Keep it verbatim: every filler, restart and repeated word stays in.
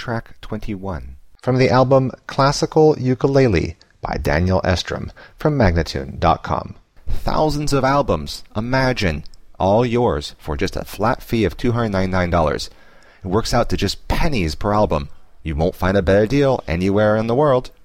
track twenty-one. From the album Classical Ukulele by Daniel Estrom from Magnatune dot com. Thousands of albums, imagine, all yours for just a flat fee of two hundred ninety-nine dollars. It works out to just pennies per album. You won't find a better deal anywhere in the world.